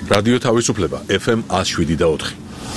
რადიო თავისუფლება FM 107.4.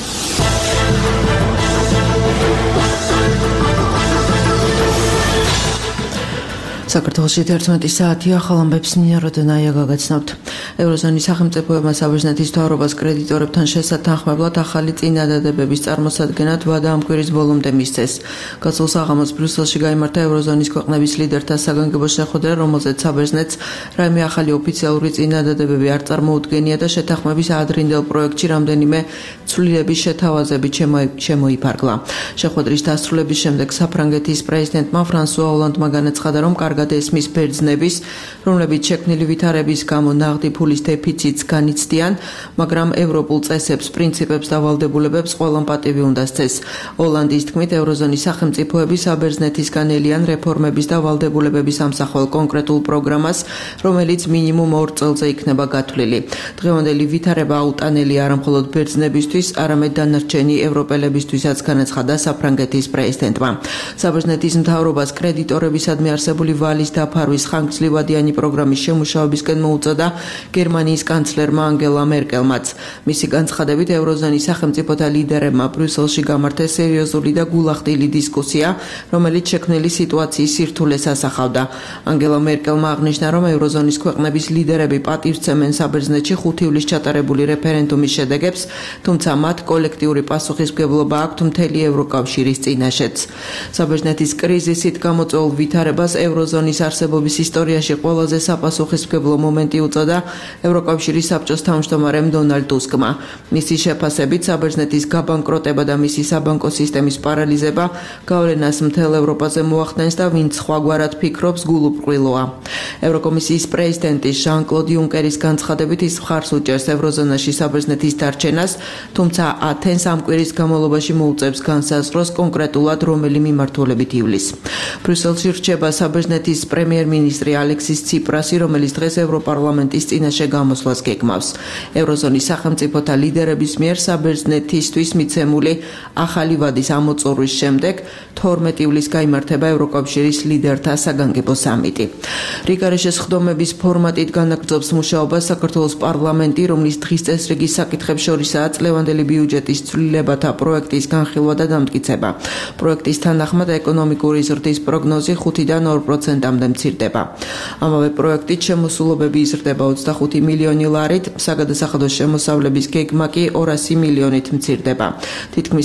საქართველოში 11 საათია, ხალხამბებს ნია როდენაია გაგაცნობთ. ევროზონის სახელმწიფოებმა საბერძნეთის მთავრობას კრედიტორებთან შესათანხმებლად ახალი წინადადებების წარმოსადგენად ვადა ამ კვირის ბოლომდე მისცეს. გასულ საღამოს ბრიუსელში გაიმართა ევროზონის ქვეყნების ლიდერთა საგანგებო შეხვედრა, რომელზეც საბერძნეთს რაიმე ახალი ოფიციალური წინადადებები არ წარმოუდგენია და შეთანხმების ადრინდელ პროექტში რამდენიმე ცვლილების შეთავაზებით შემოიფარგლა. შეხვედრის დასრულების შემდეგ საფრანგეთის პრეზიდენტმა ფრანსუა ოლანდმა განაცხადა, რომ კარგად ესმის ბერძნების, რომლებიც შექმნილი ვითარების გამო ნაღდი ფულის დეფიციტს განიცდიან, მაგრამ ევროპულ წესებს, პრინციპებს და ვალდებულებებს ყველამ პატივი უნდა სცეს. ოლანდის თქმით, ევროზონის სახელმწიფოები საბერძნეთისგან ელიან რეფორმების და ვალდებულებების ამსახველ კონკრეტულ პროგრამას, რომელიც მინიმუმ 2 წელზე იქნება გათვლილი. დღევანდელი ვითარება აუტანელია არა მხოლოდ ბერძნებისთვის, არამედ დანარჩენი ევროპელებისთვისაც, განაცხადა საფრანგეთის პრეზიდენტმა. საბერძნეთის მთავრობას კრედიტორებისადმი არსებული ვალის დაფარვის ხანგრძლივადიანი პროგრამის შემუშავებისკენ მოუწოდა გერმანიის კანცლერმა ანგელა მერკელმაც. მისი განცხადებით, ევროზონის სახელმწიფოთა ლიდერებმა ბრიუსელში გამართეს სერიოზული და გულახდილი დისკუსია, რომელიც შექმნილი სიტუაციის სირთულეს ასახავდა. ანგელა მერკელმა აღნიშნა, რომ ევროზონის ქვეყნების ლიდერები პატივს სცემენ საბერძნეთში 5 ივლისს ჩატარებული რეფერენდუმის შედეგებს, თუმცა მათ კოლექტიური პასუხისმგებლობა აქვთ მთელი ევროკავშირის წინაშეც. საბერძნეთის კრიზისით გამოწვეულ ვითარებას ევროზონის არსებობის ისტორიაში ყველაზე საპასუხისმგებლო მომენტი უწოდა ევროკავშირის საბჭოს თავმჯდომარემ დონალდ ტუსკმა. მისი შეფასებით, საბერძნეთის გაბანკროტება და მისი საბანკო სისტემის პარალიზება გავლენას მთელ ევროპაზე მოახდენს და ვინც სხვაგვარად ფიქრობს, გულუბრყვილოა. ევროკომისიის პრეზიდენტის ჟან-კლოდ იუნკერის განცხადებით, ის მხარს უჭერს ევროზონაში საბერძნეთის დარჩენას, თუმცა ათენს ამ კვირის განმავლობაში მოუწევს განსაზღვროს კონკრეტულად რომელი მიმართულებით ივლისს. ბრიუსელში რჩება საბერძნეთის პრემიერ-მინისტრი ალექსის ციპრასი, რომელიც დღეს ევროპარლამენტის წინაშე გამოსვლას გეგმავს. ევროზონის სახელმწიფოთა ლიდერების მიერ საბერძნეთისთვის მიცემული ახალი ვადის ამოწურვის შემდეგ 12 ივლისს გაიმართება ევროკავშირის ლიდერთა საგანგებო სამიტი. რიგარეშე სხდომების ფორმატით განაგრძობს მუშაობას საქართველოს პარლამენტი, რომლის დღის წესრიგის საკითხებს შორისაა წლევანდელი ბიუჯეტის ცვლილებათა პროექტის განხილვა და დამტკიცება. პროექტის თანახმად ეკონომიკური ზრდის პროგნოზი 5-დან 2%-მდე მცირდება. ამავე პროექტით შემოსულობები იზრდება 25 მილიონი ლარით, საგადასახადო შემოსავლების გეგმა კი 200 მილიონით მცირდება. თითქმის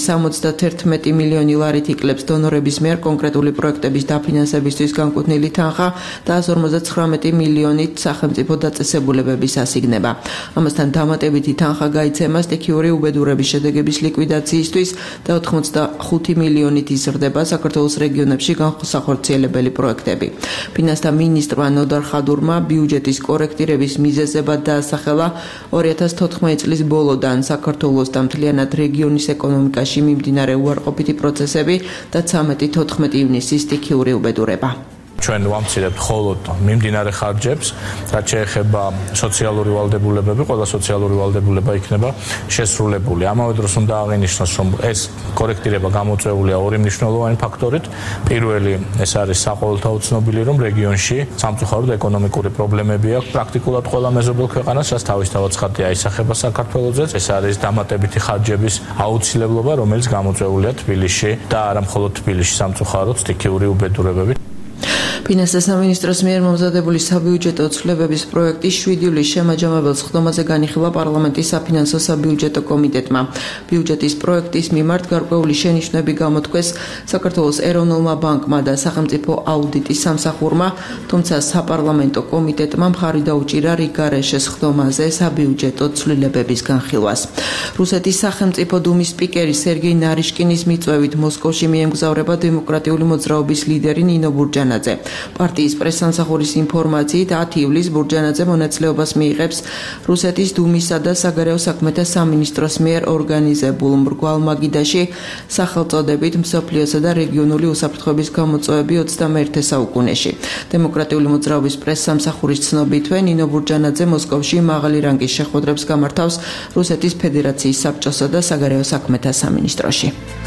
71 მილიონი ლარით იკლებს დონორების მიერ კონკრეტული პროექტების დაფინანსებისთვის განკუთვნილი თანხა და 159 მილიონით სახელმწიფო დაწესებულებების ასიგნება. ამასთან დამატებითი თანხა გაიცემა სტიქიური უბედურების შედეგების ლიკვიდაციისთვის და 85 მილიონით იზრდება საქართველოს რეგიონებში განსახორციელებელი პროექტები. ფინანსთა მინისტრმა ნოდარ ხადურმა ბიუჯეტის კორექტირების მიზეზებად დაასახელა 2014 წლის ბოლოდან საქართველოს და მთლიანად რეგიონის ეკონომიკაში მიმდინარე უარყოფითი პროცესები და 13-14 ივნისის სტიქიური უბედურება. ჩვენ ვამცირებთ მხოლოდ მიმდინარე ხარჯებს, რაც შეეხება სოციალური ვალდებულებები, ყველა სოციალური ვალდებულება იქნება შესრულებული. ამავე დროს უნდა აღინიშნოს, რომ ეს კორექტირება გამოწვეულია ორი მნიშვნელოვანი ფაქტორით. პირველი, ეს არის საყოველთაო ცნობილი, რომ რეგიონში სამწუხაროდ ეკონომიკური პრობლემები აქვს პრაქტიკულად ყველა მეზობელ ქვეყანას, რაც თავისთავად ცხადია ისახება საქართველოსაც. ეს არის დამატებითი ხარჯების აუცილებლობა, რომელიც გამოწვეულია თბილისში და არა მხოლოდ თბილისში, სამწუხაროდ სტიქიური უბედურებებით. ფინანსთა სამინისტროს მიერ მომზადებული საბიუჯეტო ცვლილებების პროექტი 7 ივლისს შემაჯამებელ სხდომაზე განიხილა პარლამენტის საფინანსო საბიუჯეტო კომიტეტმა. ბიუჯეტის პროექტის მიმართ გარკვეული შენიშვნები გამოთქვეს საქართველოს ეროვნულმა ბანკმა და სახელმწიფო აუდიტის სამსახურმა, თუმცა საპარლამენტო კომიტეტმა მხარი დაუჭირა რიგარეშე სხდომაზე საბიუჯეტო ცვლილებების განხილვას. რუსეთის სახელმწიფო დუმის სპიკერი სერგეი ნარიშკინის მიწვევით მოსკოვში მიემგზავრება დემოკრატიული მოძრაობის ლიდერი ნინო ბურჯანაძე. პარტიის პრესსამსახურის ინფორმაციით 10 ივლისს ბურჯანაძე მონაწილეობას მიიღებს რუსეთის დუმისა და საგარეო საქმეთა სამინისტროს მიერ ორგანიზებულ მრგვალ მაგიდაში სახელწოდებით მსოფლიოსა და რეგიონული უსაფრთხოების გამოწვევები 21 საუკუნეში. დემოკრატიული მოძრაობის პრესსამსახურის ცნობითვე ნინო ბურჯანაძე მოსკოვში მაღალი რანგის შეხვედრებს გამართავს რუსეთის ფედერაციის საბჭოსა და საგარეო საქმეთა სამინისტროში.